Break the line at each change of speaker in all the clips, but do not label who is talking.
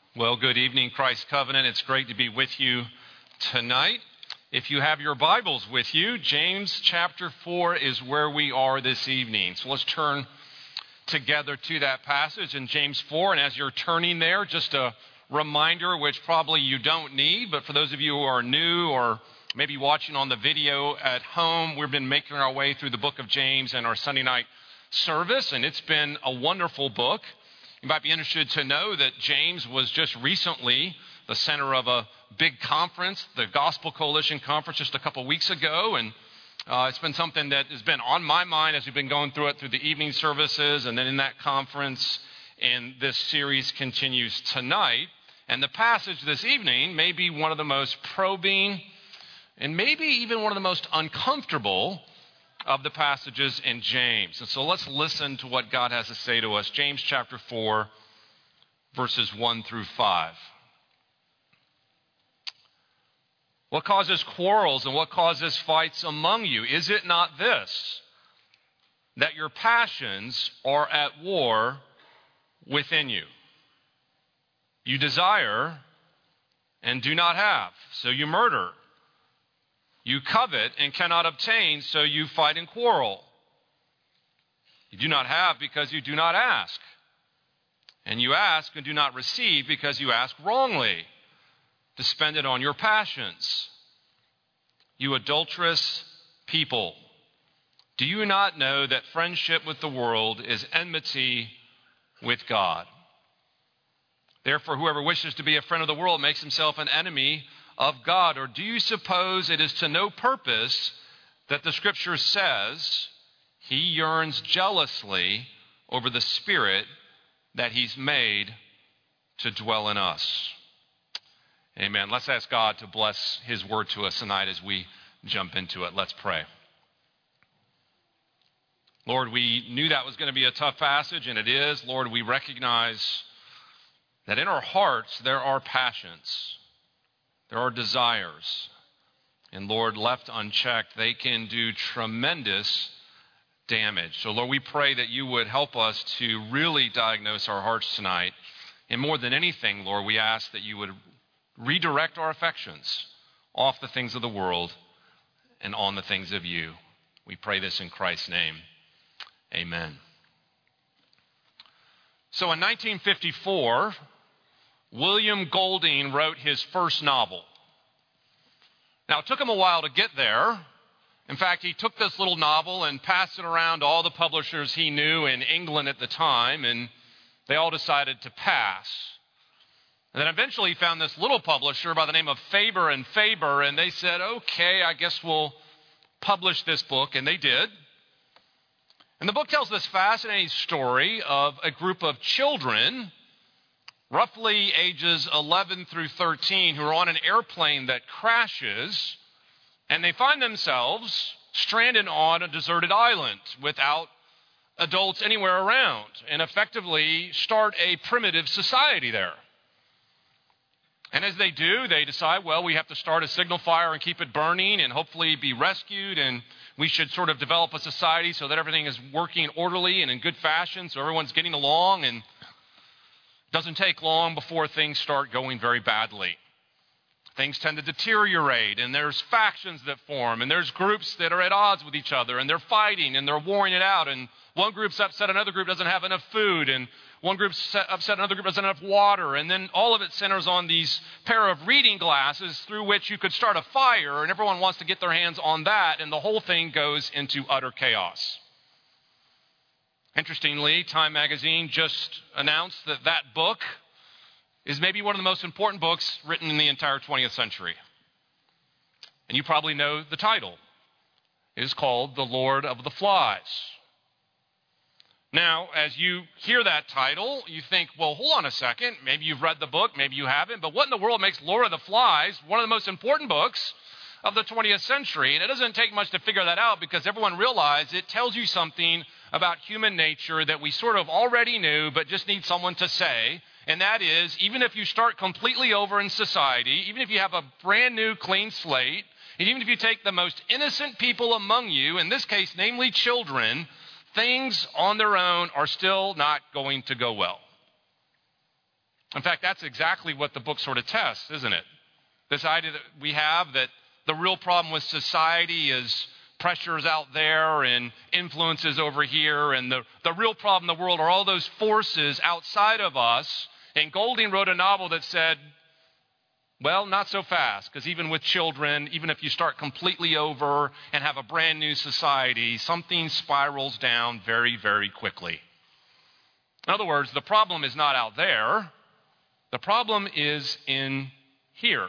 Well, good evening, Christ Covenant. It's great to be with you tonight. If you have your Bibles with you, James chapter 4 is where we are this evening. So let's turn together to that passage in James 4. And as you're turning there, just a reminder, which probably you don't need, but for those of you who are new or maybe watching on the video at home, we've been making our way through the book of James in our Sunday night service, and it's been a wonderful book. You might be interested to know that James was just recently the center of a big conference, the Gospel Coalition Conference, just a couple weeks ago. And it's been something that has been on my mind as we've been going through it through the evening services and then in that conference. And this series continues tonight. And the passage this evening may be one of the most probing and maybe even one of the most uncomfortable of the passages in James. And so let's listen to what God has to say to us. James chapter 4, verses 1 through 5. What causes quarrels and what causes fights among you? Is it not this, that your passions are at war within you? You desire and do not have, so you murder. You covet and cannot obtain, so you fight and quarrel. You do not have because you do not ask. And you ask and do not receive because you ask wrongly, to spend it on your passions. You adulterous people, do you not know that friendship with the world is enmity with God? Therefore, whoever wishes to be a friend of the world makes himself an enemy of God. Or do you suppose it is to no purpose that the Scripture says he yearns jealously over the Spirit that he's made to dwell in us? Amen. Let's ask God to bless his word to us tonight as we jump into it. Let's pray. Lord, we knew that was going to be a tough passage, and it is. Lord, we recognize that in our hearts there are passions. There are desires, and Lord, left unchecked, they can do tremendous damage. So Lord, we pray that you would help us to really diagnose our hearts tonight. And more than anything, Lord, we ask that you would redirect our affections off the things of the world and on the things of you. We pray this in Christ's name. Amen. So in 1954, William Golding wrote his first novel. Now, it took him a while to get there. In fact, he took this little novel and passed it around to all the publishers he knew in England at the time, and they all decided to pass. And then eventually he found this little publisher by the name of Faber and Faber, and they said, okay, I guess we'll publish this book, and they did. And the book tells this fascinating story of a group of children roughly ages 11 through 13, who are on an airplane that crashes, and they find themselves stranded on a deserted island without adults anywhere around, and effectively start a primitive society there. And as they do, they decide, well, we have to start a signal fire and keep it burning and hopefully be rescued, and we should sort of develop a society so that everything is working orderly and in good fashion, so everyone's getting along, and doesn't take long before things start going very badly. Things tend to deteriorate, and there's factions that form, and there's groups that are at odds with each other, and they're fighting, and they're warring it out, and one group's upset another group doesn't have enough food, and one group's upset another group doesn't have enough water, and then all of it centers on these pair of reading glasses through which you could start a fire, and everyone wants to get their hands on that, and the whole thing goes into utter chaos. Interestingly, Time magazine just announced that that book is maybe one of the most important books written in the entire 20th century. And you probably know the title. It is called The Lord of the Flies. Now, as you hear that title, you think, well, hold on a second. Maybe you've read the book, maybe you haven't. But what in the world makes Lord of the Flies one of the most important books of the 20th century? And it doesn't take much to figure that out, because everyone realized it tells you something about human nature that we sort of already knew, but just need someone to say. And that is, even if you start completely over in society, even if you have a brand new clean slate, and even if you take the most innocent people among you, in this case, namely children, things on their own are still not going to go well. In fact, that's exactly what the book sort of tests, isn't it? This idea that we have that the real problem with society is pressures out there and influences over here, and the real problem in the world are all those forces outside of us. And Golding wrote a novel that said, well, not so fast, because even with children, even if you start completely over and have a brand new society, something spirals down very, very quickly. In other words, the problem is not out there. The problem is in here.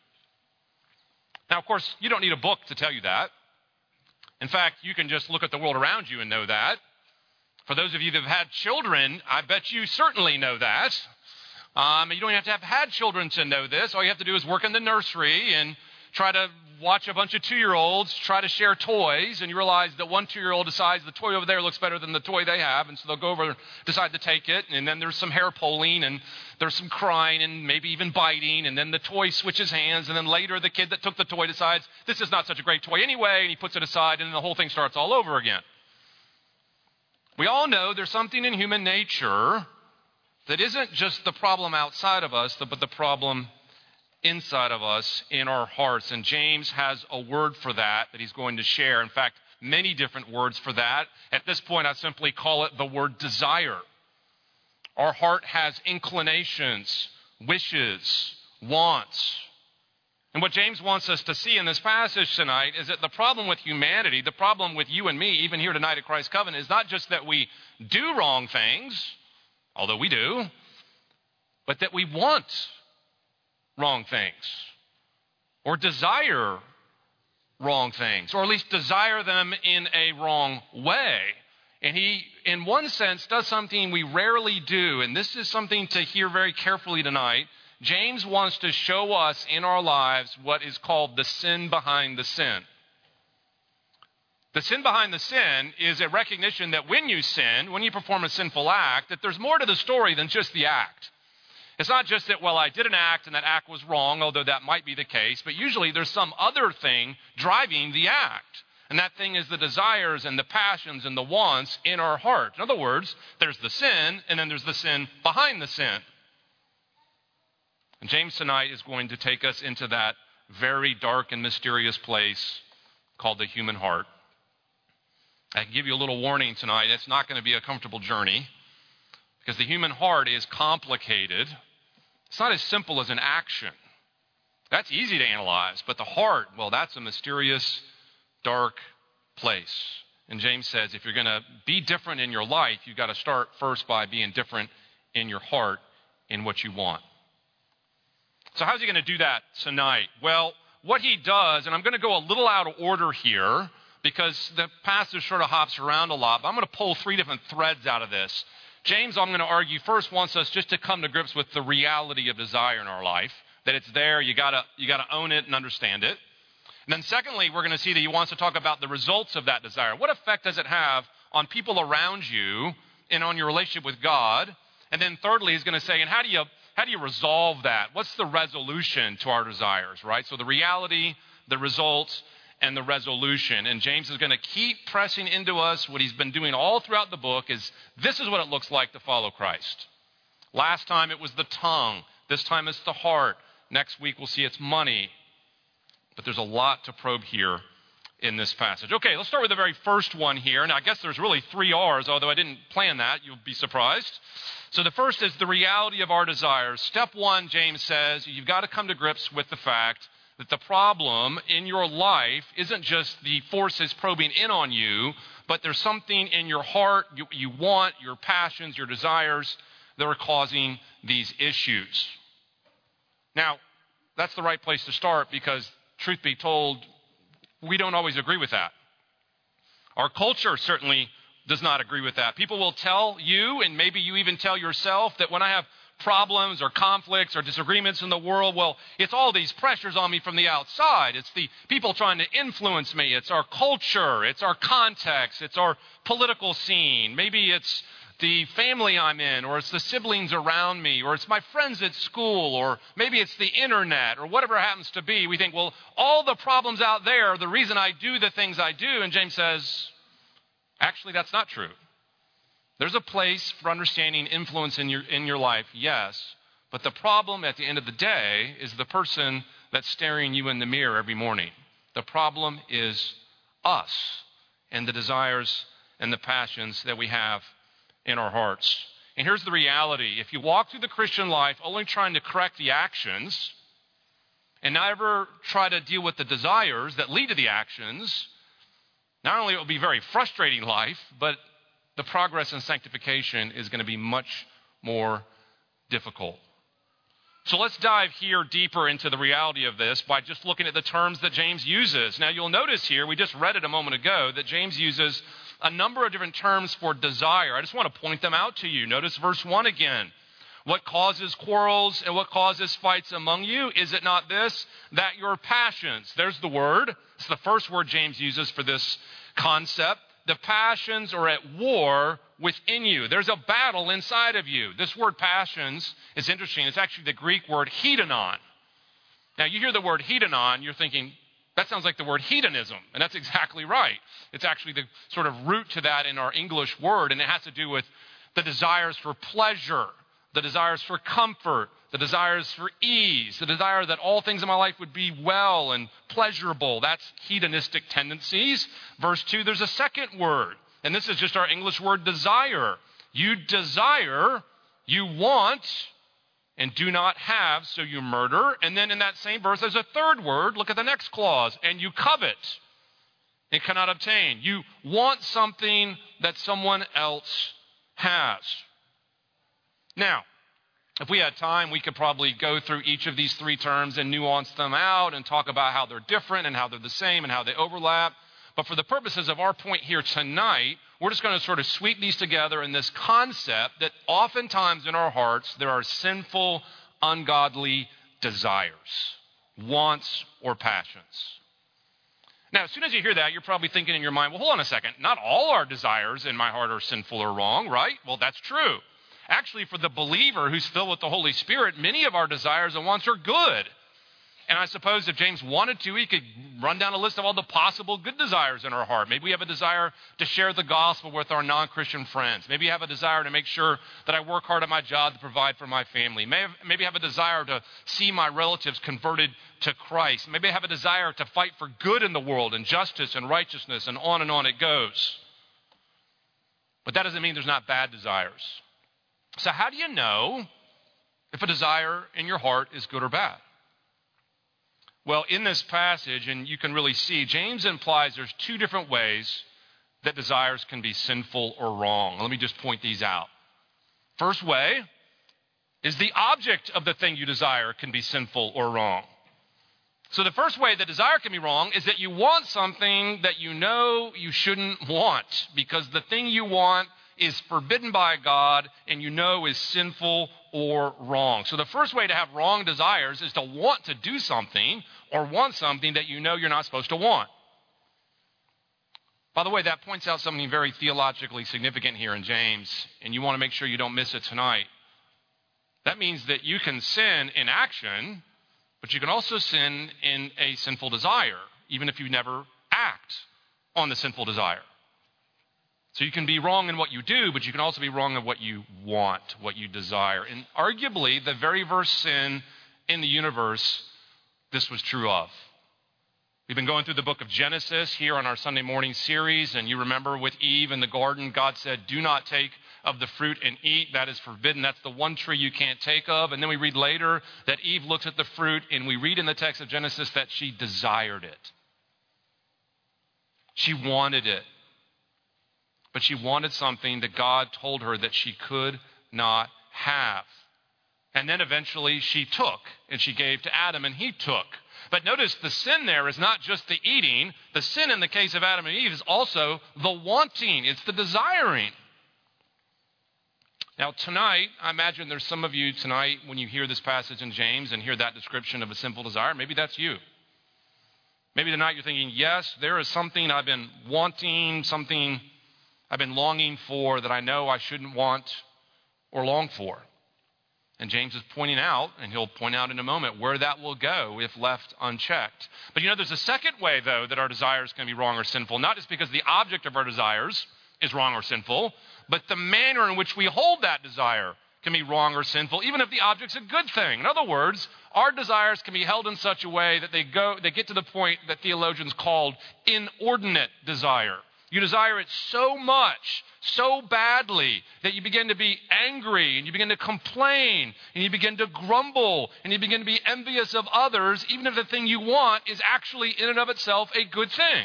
Now, of course, you don't need a book to tell you that. In fact, you can just look at the world around you and know that. For those of you that have had children, I bet you certainly know that. You don't have to have had children to know this. All you have to do is work in the nursery and try to watch a bunch of 2-year-olds try to share toys, and you realize that one 2-year-old decides the toy over there looks better than the toy they have, and so they'll go over and decide to take it, and then there's some hair pulling, and there's some crying, and maybe even biting, and then the toy switches hands, and then later the kid that took the toy decides, this is not such a great toy anyway, and he puts it aside, and then the whole thing starts all over again. We all know there's something in human nature that isn't just the problem outside of us, but the problem inside of us in our hearts. And James has a word for that he's going to share. In fact, many different words for that. At this point, I simply call it the word desire. Our heart has inclinations, wishes, wants. And what James wants us to see in this passage tonight is that the problem with humanity, the problem with you and me, even here tonight at Christ Covenant, is not just that we do wrong things, although we do, but that we want wrong things, or desire wrong things, or at least desire them in a wrong way. And he, in one sense, does something we rarely do, and this is something to hear very carefully tonight. James wants to show us in our lives what is called the sin behind the sin. The sin behind the sin is a recognition that when you sin, when you perform a sinful act, that there's more to the story than just the act. It's not just that, well, I did an act and that act was wrong, although that might be the case, but usually there's some other thing driving the act. And that thing is the desires and the passions and the wants in our heart. In other words, there's the sin, and then there's the sin behind the sin. And James tonight is going to take us into that very dark and mysterious place called the human heart. I can give you a little warning tonight. It's not going to be a comfortable journey because the human heart is complicated. It's not as simple as an action. That's easy to analyze, but the heart, well, that's a mysterious, dark place. And James says if you're going to be different in your life, you've got to start first by being different in your heart in what you want. So how's he going to do that tonight? Well, what he does, and I'm going to go a little out of order here because the passage sort of hops around a lot, but I'm going to pull 3 different threads out of this. James, I'm going to argue, first wants us just to come to grips with the reality of desire in our life, that it's there, you got to own it and understand it. And then secondly, we're going to see that he wants to talk about the results of that desire. What effect does it have on people around you and on your relationship with God? And then thirdly, he's going to say, and how do you resolve that? What's the resolution to our desires, right? So the reality, the results, and the resolution. And James is going to keep pressing into us what he's been doing all throughout the book is this is what it looks like to follow Christ. Last time it was the tongue. This time it's the heart. Next week we'll see it's money. But there's a lot to probe here in this passage. Okay, let's start with the very first one here. Now, I guess there's really 3 R's, although I didn't plan that. You'll be surprised. So the first is the reality of our desires. Step 1, James says, you've got to come to grips with the fact that the problem in your life isn't just the forces probing in on you, but there's something in your heart you want, your passions, your desires that are causing these issues. Now, that's the right place to start because, truth be told, we don't always agree with that. Our culture certainly does not agree with that. People will tell you, and maybe you even tell yourself, that when I have problems or conflicts or disagreements in the world, well, it's all these pressures on me from the outside. It's the people trying to influence me. It's our culture. It's our context. It's our political scene. Maybe it's the family I'm in, or it's the siblings around me, or it's my friends at school, or maybe it's the internet, or whatever it happens to be. We think, well, all the problems out there are the reason I do the things I do. And James says, actually, that's not true. There's a place for understanding influence in your life, yes, But the problem at the end of the day is the person that's staring you in the mirror every morning. The problem is us and the desires and the passions that we have in our hearts. And here's the reality. If you walk through the Christian life only trying to correct the actions and never try to deal with the desires that lead to the actions, not only it will be a very frustrating life, but the progress in sanctification is going to be much more difficult. So let's dive here deeper into the reality of this by just looking at the terms that James uses. Now you'll notice here, we just read it a moment ago, that James uses a number of different terms for desire. I just want to point them out to you. Notice verse 1 again. What causes quarrels and what causes fights among you? Is it not this, that your passions, there's the word. It's the first word James uses for this concept. The passions are at war within you. There's a battle inside of you. This word passions is interesting. It's actually the Greek word hedonon. Now, you hear the word hedonon, you're thinking, that sounds like the word hedonism. And that's exactly right. It's actually the sort of root to that in our English word. And it has to do with the desires for pleasure, the desires for comfort, the desires for ease, the desire that all things in my life would be well and pleasurable. That's hedonistic tendencies. Verse 2, there's a second word. And this is just our English word desire. You desire, you want, and do not have, so you murder. And then in that same verse, there's a third word. Look at the next clause. And you covet and cannot obtain. You want something that someone else has. Now, if we had time, we could probably go through each of these three terms and nuance them out and talk about how they're different and how they're the same and how they overlap. But for the purposes of our point here tonight, we're just going to sort of sweep these together in this concept that oftentimes in our hearts there are sinful, ungodly desires, wants, or passions. Now, as soon as you hear that, you're probably thinking in your mind, well, hold on a second. Not all our desires in my heart are sinful or wrong, right? Well, that's true. Actually, for the believer who's filled with the Holy Spirit, many of our desires and wants are good. And I suppose if James wanted to, he could run down a list of all the possible good desires in our heart. Maybe we have a desire to share the gospel with our non-Christian friends. Maybe you have a desire to make sure that I work hard at my job to provide for my family. Maybe I have a desire to see my relatives converted to Christ. Maybe I have a desire to fight for good in the world and justice and righteousness, and on it goes. But that doesn't mean there's not bad desires. So how do you know if a desire in your heart is good or bad? Well, in this passage, and you can really see, James implies there's two different ways that desires can be sinful or wrong. Let me just point these out. First way is the object of the thing you desire can be sinful or wrong. So the first way that desire can be wrong is that you want something that you know you shouldn't want because the thing you want is forbidden by God and you know is sinful or wrong. So the first way to have wrong desires is to want to do something or want something that you know you're not supposed to want. By the way, that points out something very theologically significant here in James, and you want to make sure you don't miss it tonight. That means that you can sin in action, but you can also sin in a sinful desire, even if you never act on the sinful desire. So you can be wrong in what you do, but you can also be wrong in what you want, what you desire. And arguably, the very first sin in the universe, this was true of. We've been going through the book of Genesis here on our Sunday morning series, and you remember with Eve in the garden, God said, do not take of the fruit and eat. That is forbidden. That's the one tree you can't take of. And then we read later that Eve looks at the fruit, and we read in the text of Genesis that she desired it. She wanted it. But she wanted something that God told her that she could not have. And then eventually she took, and she gave to Adam, and he took. But notice the sin there is not just the eating. The sin in the case of Adam and Eve is also the wanting. It's the desiring. Now tonight, I imagine there's some of you tonight when you hear this passage in James and hear that description of a sinful desire, maybe that's you. Maybe tonight you're thinking, yes, there is something I've been wanting, something I've been longing for that I know I shouldn't want or long for. And James is pointing out, and he'll point out in a moment, where that will go if left unchecked. But there's a second way, though, that our desires can be wrong or sinful, not just because the object of our desires is wrong or sinful, but the manner in which we hold that desire can be wrong or sinful, even if the object's a good thing. In other words, our desires can be held in such a way that they get to the point that theologians called inordinate desire. You desire it so much, so badly, that you begin to be angry, and you begin to complain, and you begin to grumble, and you begin to be envious of others, even if the thing you want is actually in and of itself a good thing.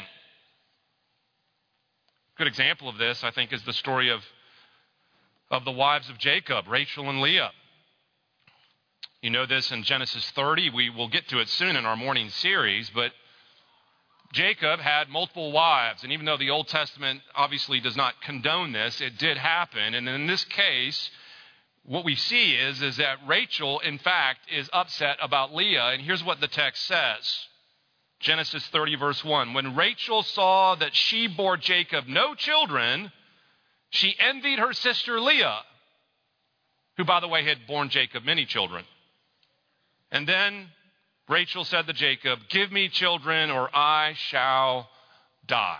A good example of this, I think, is the story of the wives of Jacob, Rachel and Leah. You know this in Genesis 30. We will get to it soon in our morning series, but Jacob had multiple wives, and even though the Old Testament obviously does not condone this, it did happen. And in this case, what we see is that Rachel, in fact, is upset about Leah, and here's what the text says. Genesis 30, verse 1. When Rachel saw that she bore Jacob no children, she envied her sister Leah, who, by the way, had borne Jacob many children. And then Rachel said to Jacob, "Give me children or I shall die."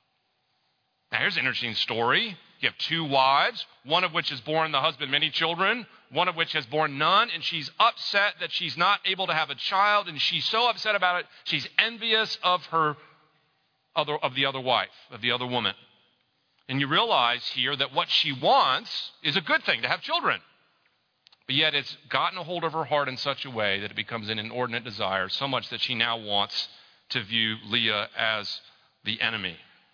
Now here's an interesting story. You have two wives, one of which has borne the husband many children, one of which has borne none, and she's upset that she's not able to have a child, and she's so upset about it, she's envious of the other wife, of the other woman. And you realize here that what she wants is a good thing, to have children. But yet it's gotten a hold of her heart in such a way that it becomes an inordinate desire, so much that she now wants to view Leah as the enemy.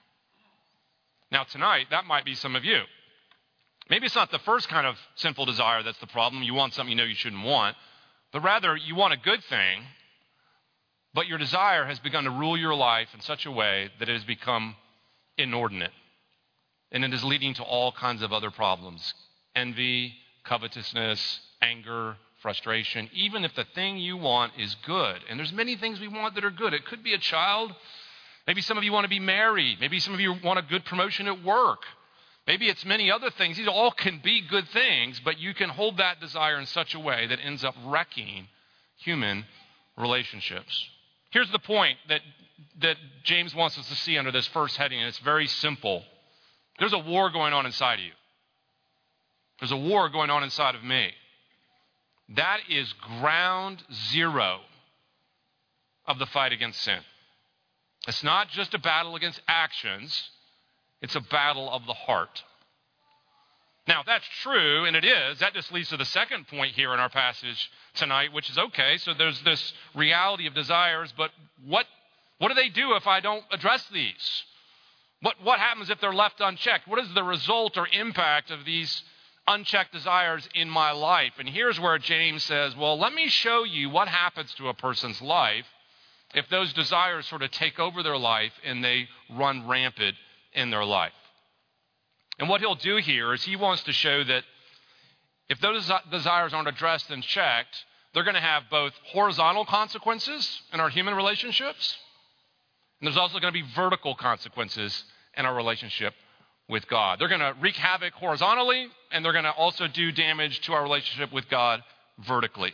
Now tonight, that might be some of you. Maybe it's not the first kind of sinful desire that's the problem. You want something you know you shouldn't want. But rather, you want a good thing, but your desire has begun to rule your life in such a way that it has become inordinate. And it is leading to all kinds of other problems. Envy, covetousness, anger, frustration, even if the thing you want is good. And there's many things we want that are good. It could be a child. Maybe some of you want to be married. Maybe some of you want a good promotion at work. Maybe it's many other things. These all can be good things, but you can hold that desire in such a way that ends up wrecking human relationships. Here's the point that James wants us to see under this first heading, and it's very simple. There's a war going on inside of you. There's a war going on inside of me. That is ground zero of the fight against sin. It's not just a battle against actions. It's a battle of the heart. Now, if that's true, and it is, that just leads to the second point here in our passage tonight, which is, okay, so there's this reality of desires, but what do they do if I don't address these? What happens if they're left unchecked? What is the result or impact of these unchecked desires in my life? And here's where James says, well, let me show you what happens to a person's life if those desires sort of take over their life and they run rampant in their life. And what he'll do here is he wants to show that if those desires aren't addressed and checked, they're going to have both horizontal consequences in our human relationships, and there's also going to be vertical consequences in our relationship with God. They're going to wreak havoc horizontally, and they're going to also do damage to our relationship with God vertically.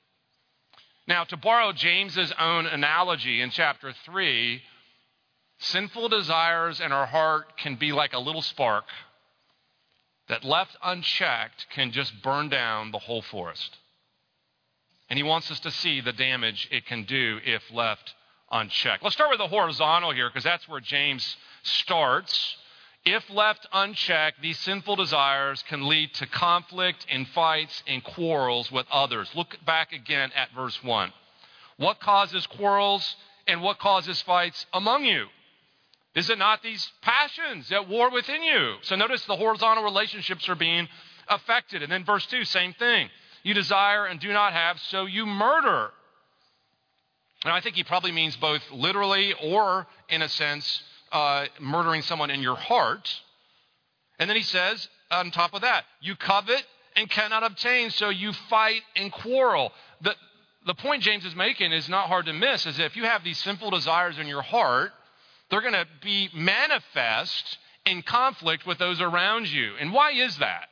Now, to borrow James's own analogy in chapter 3, sinful desires in our heart can be like a little spark that, left unchecked, can just burn down the whole forest. And he wants us to see the damage it can do if left unchecked. Let's start with the horizontal here, because that's where James starts. If left unchecked, these sinful desires can lead to conflict and fights and quarrels with others. Look back again at verse 1. What causes quarrels and what causes fights among you? Is it not these passions at war within you? So notice the horizontal relationships are being affected. And then verse 2, same thing. You desire and do not have, so you murder. And I think he probably means both literally or, in a sense, murdering someone in your heart. And then he says, on top of that, you covet and cannot obtain, so you fight and quarrel. The point James is making is not hard to miss, is that if you have these sinful desires in your heart, they're going to be manifest in conflict with those around you. And why is that?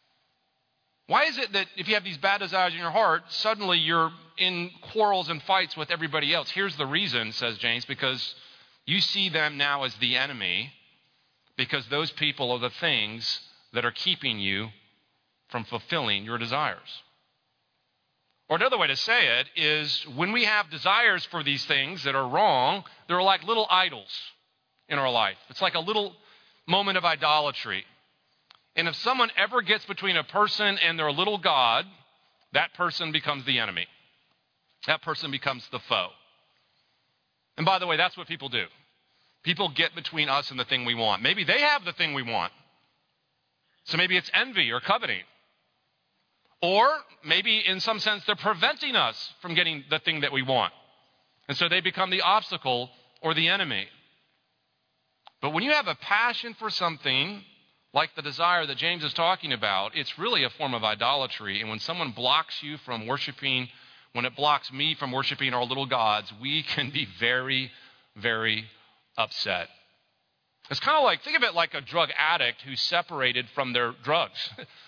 Why is it that if you have these bad desires in your heart, suddenly you're in quarrels and fights with everybody else? Here's the reason, says James, because you see them now as the enemy, because those people are the things that are keeping you from fulfilling your desires. Or another way to say it is when we have desires for these things that are wrong, they're like little idols in our life. It's like a little moment of idolatry. And if someone ever gets between a person and their little god, that person becomes the enemy. That person becomes the foe. And by the way, that's what people do. People get between us and the thing we want. Maybe they have the thing we want. So maybe it's envy or coveting. Or maybe in some sense they're preventing us from getting the thing that we want. And so they become the obstacle or the enemy. But when you have a passion for something like the desire that James is talking about, it's really a form of idolatry. And when someone blocks you from worshiping, when it blocks me from worshiping our little gods, we can be very, very upset. It's kind of like, think of it like a drug addict who's separated from their drugs.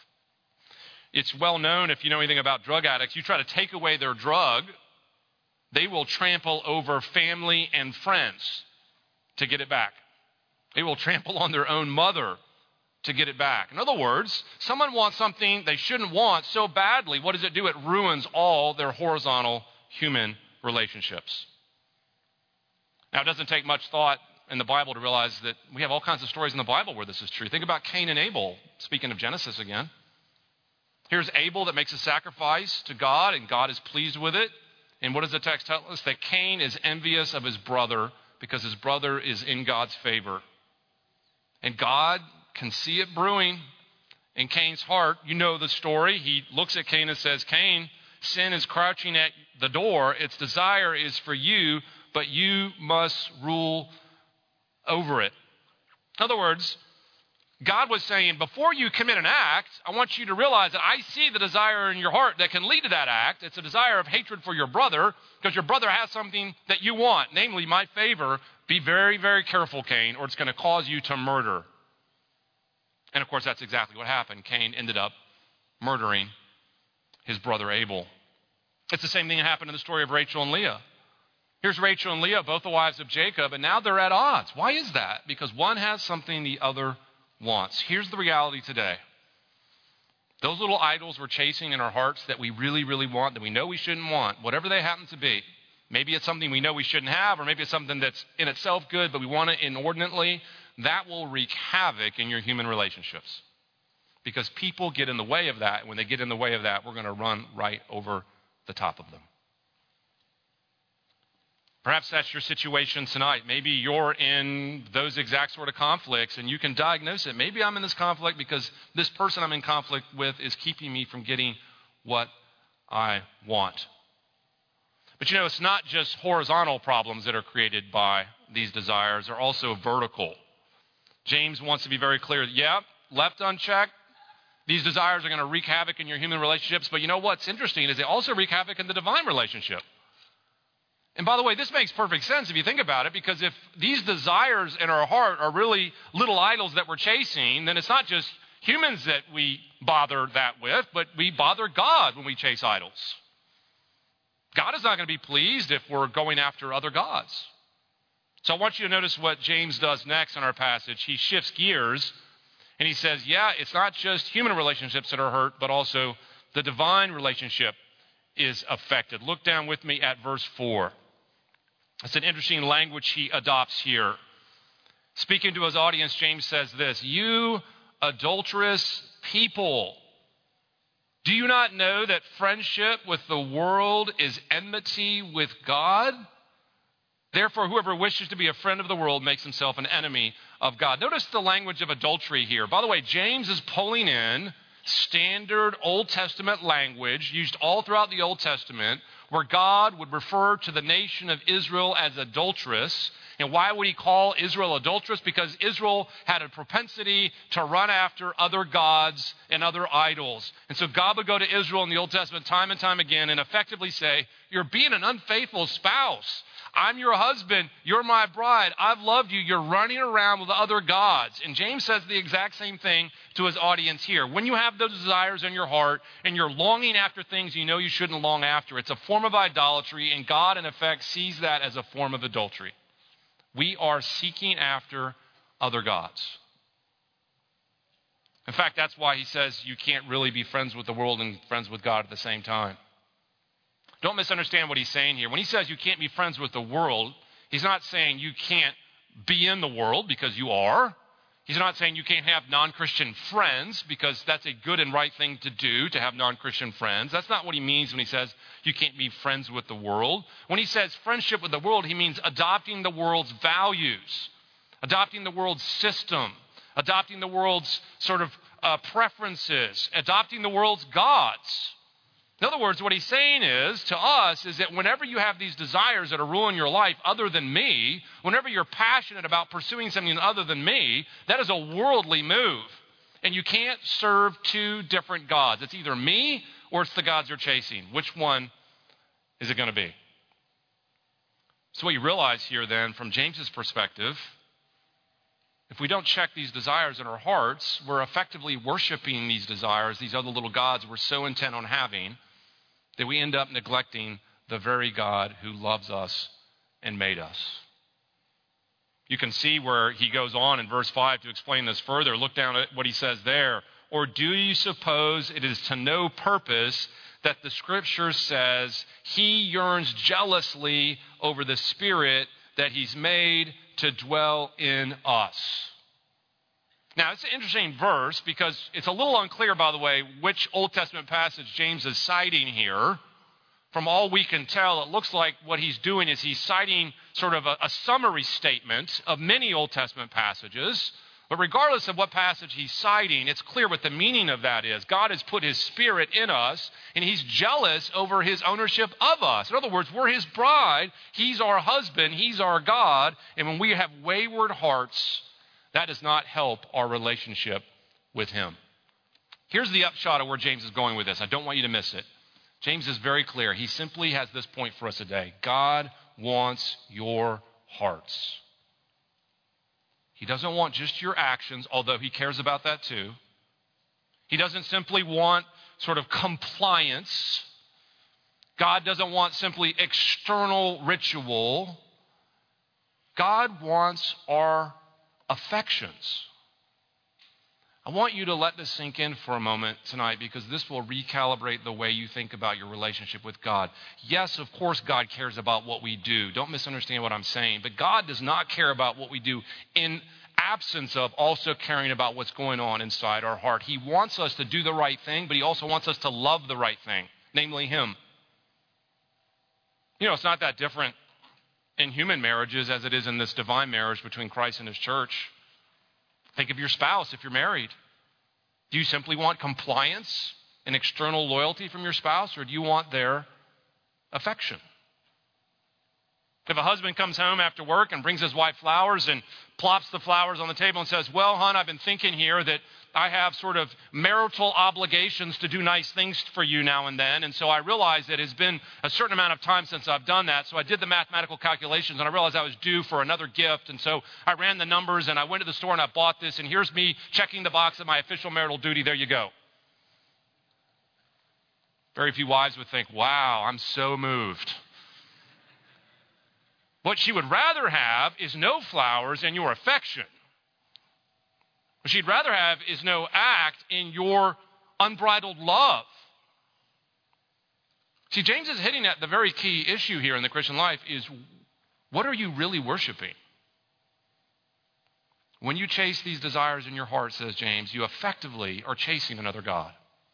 It's well known, if you know anything about drug addicts, you try to take away their drug, they will trample over family and friends to get it back. They will trample on their own mother to get it back. In other words, someone wants something they shouldn't want so badly. What does it do? It ruins all their horizontal human relationships. Now, it doesn't take much thought in the Bible to realize that we have all kinds of stories in the Bible where this is true. Think about Cain and Abel, speaking of Genesis again. Here's Abel that makes a sacrifice to God, and God is pleased with it. And what does the text tell us? That Cain is envious of his brother because his brother is in God's favor. And God can see it brewing in Cain's heart. You know the story. He looks at Cain and says, Cain, sin is crouching at the door. Its desire is for you, but you must rule over it. In other words, God was saying, before you commit an act, I want you to realize that I see the desire in your heart that can lead to that act. It's a desire of hatred for your brother because your brother has something that you want, namely my favor. Be very, very careful, Cain, or it's going to cause you to murder. And of course, that's exactly what happened. Cain ended up murdering his brother Abel. It's the same thing that happened in the story of Rachel and Leah. Here's Rachel and Leah, both the wives of Jacob, and now they're at odds. Why is that? Because one has something the other wants. Here's the reality today. Those little idols we're chasing in our hearts that we really, really want, that we know we shouldn't want, whatever they happen to be. Maybe it's something we know we shouldn't have, or maybe it's something that's in itself good, but we want it inordinately. That will wreak havoc in your human relationships. Because people get in the way of that. And when they get in the way of that, we're going to run right over the top of them. Perhaps that's your situation tonight. Maybe you're in those exact sort of conflicts and you can diagnose it. Maybe I'm in this conflict because this person I'm in conflict with is keeping me from getting what I want. But you know, it's not just horizontal problems that are created by these desires. They're also vertical. James wants to be very clear. Yeah, left unchecked, these desires are going to wreak havoc in your human relationships. But you know what's interesting is they also wreak havoc in the divine relationship. And by the way, this makes perfect sense if you think about it, because if these desires in our heart are really little idols that we're chasing, then it's not just humans that we bother that with, but we bother God when we chase idols. God is not going to be pleased if we're going after other gods. So I want you to notice what James does next in our passage. He shifts gears and he says, yeah, it's not just human relationships that are hurt, but also the divine relationship is affected. Look down with me at verse 4. It's an interesting language he adopts here. Speaking to his audience, James says this, you adulterous people, do you not know that friendship with the world is enmity with God? Therefore, whoever wishes to be a friend of the world makes himself an enemy of God. Notice the language of adultery here. By the way, James is pulling in standard Old Testament language used all throughout the Old Testament where God would refer to the nation of Israel as adulterous. And why would he call Israel adulterous? Because Israel had a propensity to run after other gods and other idols. And so God would go to Israel in the Old Testament time and time again and effectively say, you're being an unfaithful spouse. I'm your husband. You're my bride. I've loved you. You're running around with other gods. And James says the exact same thing to his audience here. When you have those desires in your heart and you're longing after things you know you shouldn't long after, it's a form of idolatry, and God, in effect, sees that as a form of adultery. We are seeking after other gods. In fact, that's why he says you can't really be friends with the world and friends with God at the same time. Don't misunderstand what he's saying here. When he says you can't be friends with the world, he's not saying you can't be in the world, because you are. He's not saying you can't have non-Christian friends, because that's a good and right thing to do, to have non-Christian friends. That's not what he means when he says you can't be friends with the world. When he says friendship with the world, he means adopting the world's values, adopting the world's system, adopting the world's sort of preferences, adopting the world's gods. In other words, what he's saying is, to us, is that whenever you have these desires that are ruling your life other than me, whenever you're passionate about pursuing something other than me, that is a worldly move. And you can't serve two different gods. It's either me or it's the gods you're chasing. Which one is it going to be? So what you realize here then, from James's perspective, if we don't check these desires in our hearts, we're effectively worshiping these desires, these other little gods we're so intent on having, that we end up neglecting the very God who loves us and made us. You can see where he goes on in verse 5 to explain this further. Look down at what he says there. Or do you suppose it is to no purpose that the scripture says he yearns jealously over the Spirit that he's made to dwell in us? Now, it's an interesting verse because it's a little unclear, by the way, which Old Testament passage James is citing here. From all we can tell, it looks like what he's doing is he's citing sort of a summary statement of many Old Testament passages. But regardless of what passage he's citing, it's clear what the meaning of that is. God has put his Spirit in us, and he's jealous over his ownership of us. In other words, we're his bride, he's our husband, he's our God, and when we have wayward hearts, that does not help our relationship with him. Here's the upshot of where James is going with this. I don't want you to miss it. James is very clear. He simply has this point for us today. God wants your hearts. He doesn't want just your actions, although he cares about that too. He doesn't simply want sort of compliance. God doesn't want simply external ritual. God wants our affections. I want you to let this sink in for a moment tonight, because this will recalibrate the way you think about your relationship with God. Yes, of course, God cares about what we do. Don't misunderstand what I'm saying. But God does not care about what we do in absence of also caring about what's going on inside our heart. He wants us to do the right thing, but he also wants us to love the right thing, namely him. You know, it's not that different in human marriages as it is in this divine marriage between Christ and his church. Think of your spouse if you're married. Do you simply want compliance and external loyalty from your spouse, or do you want their affection? If a husband comes home after work and brings his wife flowers and plops the flowers on the table and says, well, hon, I've been thinking here that I have sort of marital obligations to do nice things for you now and then. And so I realized that it's been a certain amount of time since I've done that. So I did the mathematical calculations and I realized I was due for another gift. And so I ran the numbers and I went to the store and I bought this. And here's me checking the box of my official marital duty. There you go. Very few wives would think, wow, I'm so moved. What she would rather have is no flowers and your affection. What she'd rather have is no act in your unbridled love. See, James is hitting at the very key issue here in the Christian life is, what are you really worshiping? When you chase these desires in your heart, says James, you effectively are chasing another God.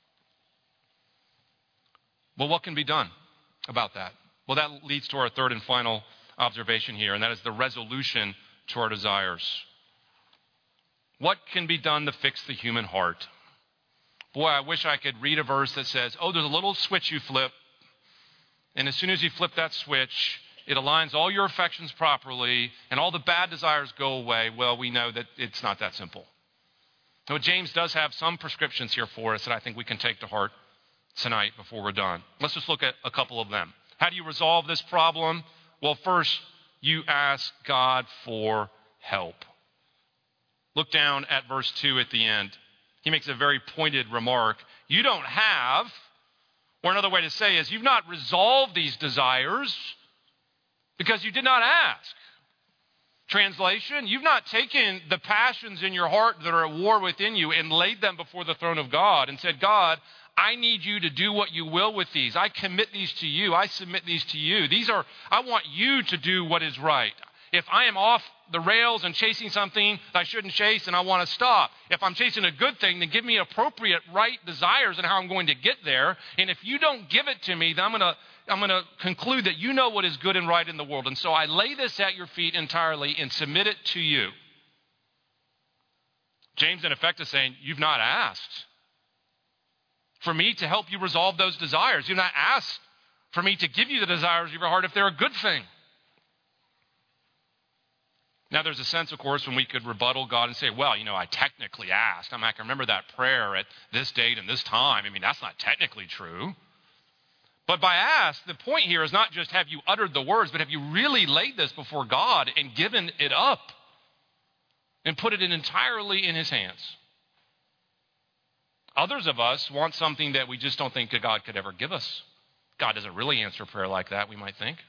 Well, what can be done about that? Well, that leads to our third and final observation here, and that is the resolution to our desires. What can be done to fix the human heart? Boy, I wish I could read a verse that says, oh, there's a little switch you flip, and as soon as you flip that switch, it aligns all your affections properly, and all the bad desires go away. Well, we know that it's not that simple. So James does have some prescriptions here for us that I think we can take to heart tonight before we're done. Let's just look at a couple of them. How do you resolve this problem? Well, first, you ask God for help. Look down at verse 2 at the end. He makes a very pointed remark. You don't have, or another way to say is, you've not resolved these desires because you did not ask. Translation, you've not taken the passions in your heart that are at war within you and laid them before the throne of God and said, God, I need you to do what you will with these. I commit these to you. I submit these to you. I want you to do what is right. If I am off the rails and chasing something that I shouldn't chase and I want to stop, if I'm chasing a good thing, then give me appropriate right desires and how I'm going to get there. And if you don't give it to me, then I'm going to conclude that you know what is good and right in the world. And so I lay this at your feet entirely and submit it to you. James, in effect, is saying, you've not asked for me to help you resolve those desires. You've not asked for me to give you the desires of your heart if they're a good thing. Now, there's a sense, of course, when we could rebuttal God and say, well, I technically asked. I can remember that prayer at this date and this time. That's not technically true. But by ask, the point here is not just have you uttered the words, but have you really laid this before God and given it up and put it entirely in his hands? Others of us want something that we just don't think that God could ever give us. God doesn't really answer prayer like that, we might think.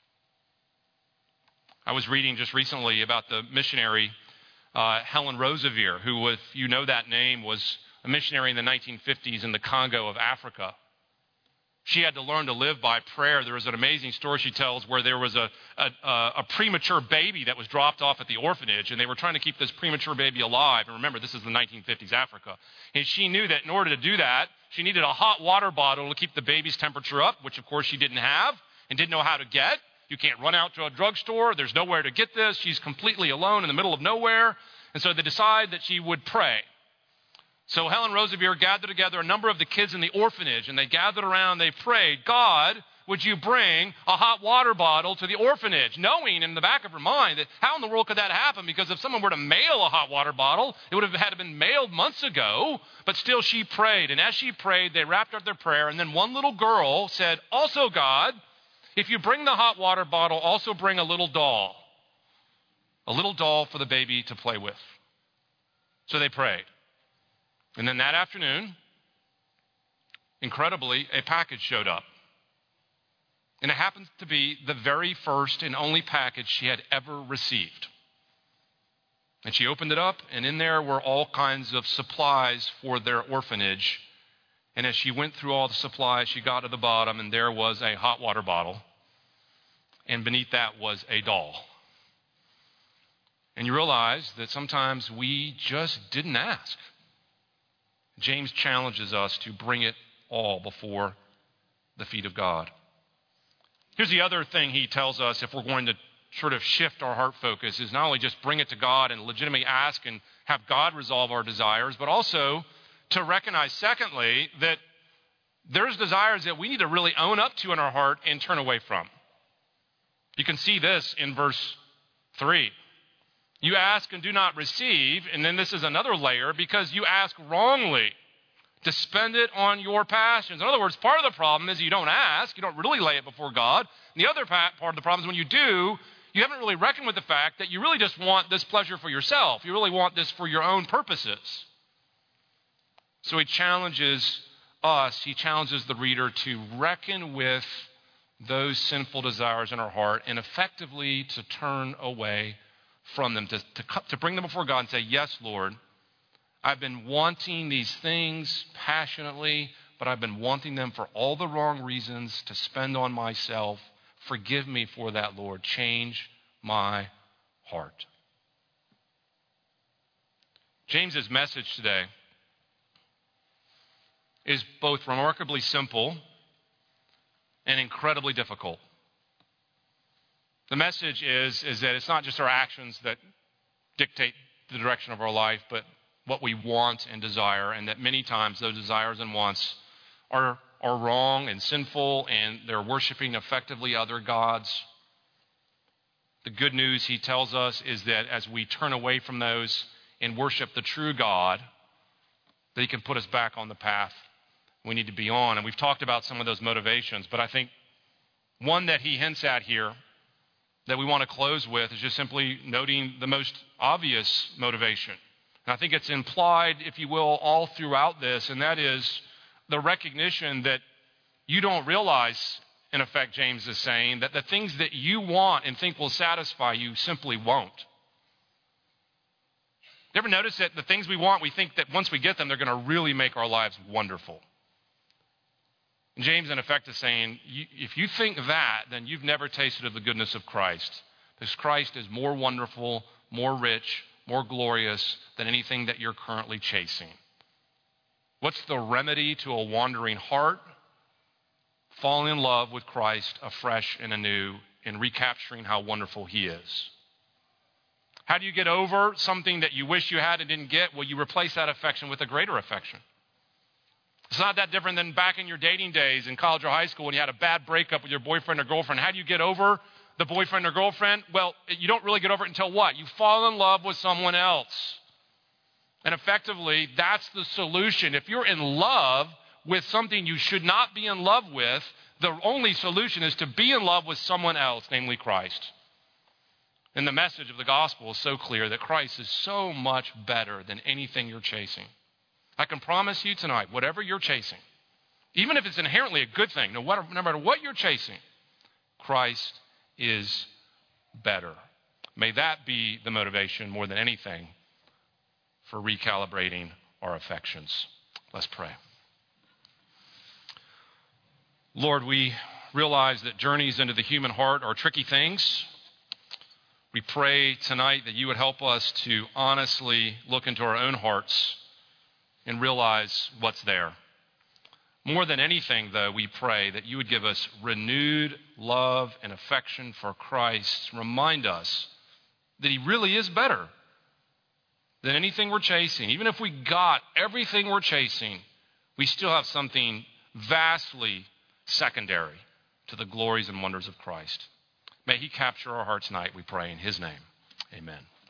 I was reading just recently about the missionary Helen Roseveare, who, if you know that name, was a missionary in the 1950s in the Congo of Africa. She had to learn to live by prayer. There was an amazing story she tells where there was a premature baby that was dropped off at the orphanage, and they were trying to keep this premature baby alive. And remember, this is the 1950s Africa. And she knew that in order to do that, she needed a hot water bottle to keep the baby's temperature up, which, of course, she didn't have and didn't know how to get. You can't run out to a drugstore. There's nowhere to get this. She's completely alone in the middle of nowhere. And so they decide that she would pray. So Helen Roseveare gathered together a number of the kids in the orphanage, and they gathered around, they prayed, God, would you bring a hot water bottle to the orphanage? Knowing in the back of her mind that how in the world could that happen? Because if someone were to mail a hot water bottle, it would have had been mailed months ago. But still she prayed. And as she prayed, they wrapped up their prayer. And then one little girl said, also God, if you bring the hot water bottle, also bring a little doll for the baby to play with. So they prayed. And then that afternoon, incredibly, a package showed up. And it happened to be the very first and only package she had ever received. And she opened it up, and in there were all kinds of supplies for their orphanage. And as she went through all the supplies, she got to the bottom, and there was a hot water bottle. And beneath that was a doll. And you realize that sometimes we just didn't ask. James challenges us to bring it all before the feet of God. Here's the other thing he tells us if we're going to sort of shift our heart focus is not only just bring it to God and legitimately ask and have God resolve our desires, but also to recognize, secondly, that there's desires that we need to really own up to in our heart and turn away from. You can see this in verse 3. You ask and do not receive, and then this is another layer, because you ask wrongly to spend it on your passions. In other words, part of the problem is you don't ask, you don't really lay it before God. And the other part of the problem is when you do, you haven't really reckoned with the fact that you really just want this pleasure for yourself. You really want this for your own purposes. So he challenges us, he challenges the reader to reckon with those sinful desires in our heart and effectively to turn away from them, to bring them before God and say, yes, Lord, I've been wanting these things passionately, but I've been wanting them for all the wrong reasons to spend on myself. Forgive me for that, Lord. Change my heart. James's message today is both remarkably simple and incredibly difficult. The message is that it's not just our actions that dictate the direction of our life, but what we want and desire, and that many times those desires and wants are wrong and sinful, and they're worshiping effectively other gods. The good news, he tells us, is that as we turn away from those and worship the true God, that he can put us back on the path we need to be on. And we've talked about some of those motivations, but I think one that he hints at here that we want to close with is just simply noting the most obvious motivation. And I think it's implied, if you will, all throughout this, and that is the recognition that you don't realize, in effect, James is saying, that the things that you want and think will satisfy you simply won't. You ever notice that the things we want, we think that once we get them, they're going to really make our lives wonderful? And James, in effect, is saying, if you think that, then you've never tasted of the goodness of Christ. Because Christ is more wonderful, more rich, more glorious than anything that you're currently chasing. What's the remedy to a wandering heart? Falling in love with Christ afresh and anew and recapturing how wonderful he is. How do you get over something that you wish you had and didn't get? Well, you replace that affection with a greater affection. It's not that different than back in your dating days in college or high school when you had a bad breakup with your boyfriend or girlfriend. How do you get over the boyfriend or girlfriend? Well, you don't really get over it until what? You fall in love with someone else. And effectively, that's the solution. If you're in love with something you should not be in love with, the only solution is to be in love with someone else, namely Christ. And the message of the gospel is so clear that Christ is so much better than anything you're chasing. I can promise you tonight, whatever you're chasing, even if it's inherently a good thing, no matter what you're chasing, Christ is better. May that be the motivation more than anything for recalibrating our affections. Let's pray. Lord, we realize that journeys into the human heart are tricky things. We pray tonight that you would help us to honestly look into our own hearts and realize what's there. More than anything, though, we pray that you would give us renewed love and affection for Christ. Remind us that he really is better than anything we're chasing. Even if we got everything we're chasing, we still have something vastly secondary to the glories and wonders of Christ. May he capture our hearts tonight, we pray in his name. Amen.